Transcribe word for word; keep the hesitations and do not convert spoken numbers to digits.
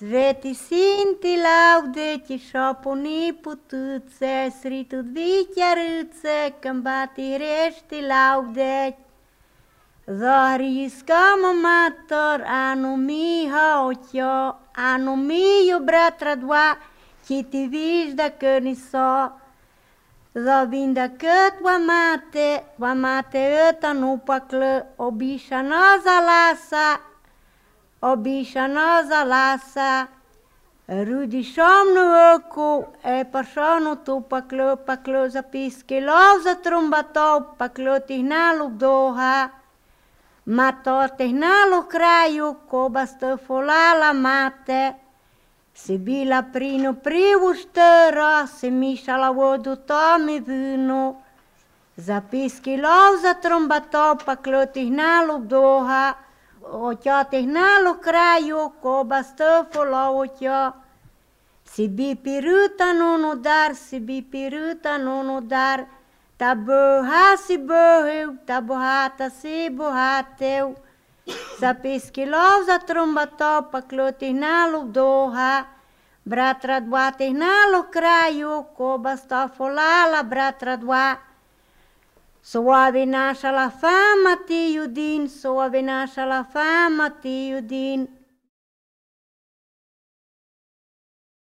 Sveti Sinti laudeci șopuni putuțe, sritut vichiarâțe, câmbati rești laudeci. Zahriskam mator anu miha ocio, anu miu bratra dva, kiti vizda câniso. Zavinda cât oamate, oamate ăta nu paclă, obișa naza lasa, obișa naza lasa. Rudi șomnu ăcu, e pașonu tu paclă, paclă za piskilov za trumbatov, paclă tihnalu doha. Mator tihnalu kraju, koba stă folala mate. Se bila prinu privu štera, se miša la vodu tome vino. Za piskilov za trumbatov, paclă tihnalu doha. Oća tihnalu kraju, koba stă folala oća. Si bi piruta nunu dar, si bi piruta nunu dar. Ta boha si boheu, ta bohata si bohateu. Za piskilov za trumbatov, paclă tihnalu doha. Bratra dva tihnalu kraju, koba sta folala bratra dva. Soave naša la fama ti judin, soave naša la fama ti judin.